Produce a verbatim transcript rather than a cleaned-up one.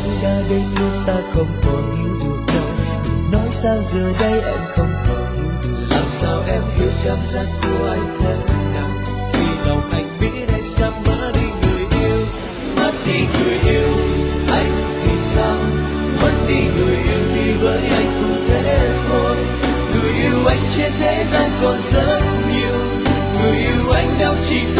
lỗi đã gây nên ta không còn hiểu được nhau. Đừng nói sao giờ đây em không còn hiểu được. Làm sao em hiểu cảm giác của anh thế nào khi lòng anh biết anh sắp mất đi người yêu. Mất đi người yêu anh thì sao, mất đi người yêu thì với anh cũng thế thôi. Người yêu anh trên thế gian còn rất nhiều, người yêu anh đâu chỉ